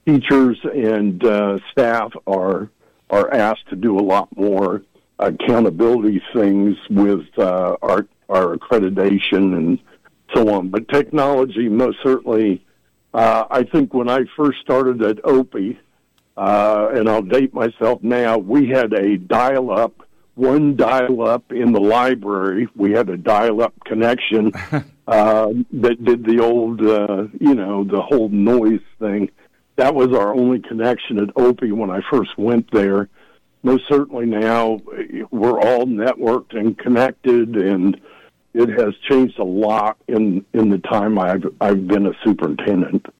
teachers and staff are asked to do a lot more accountability things with our accreditation and so on. But technology, most certainly, I think when I first started at Opie, and I'll date myself now, we had one dial-up in the library. We had a dial-up connection that did the old, the whole noise thing. That was our only connection at Opie when I first went there. Most certainly now we're all networked and connected, and it has changed a lot in the time I've been a superintendent.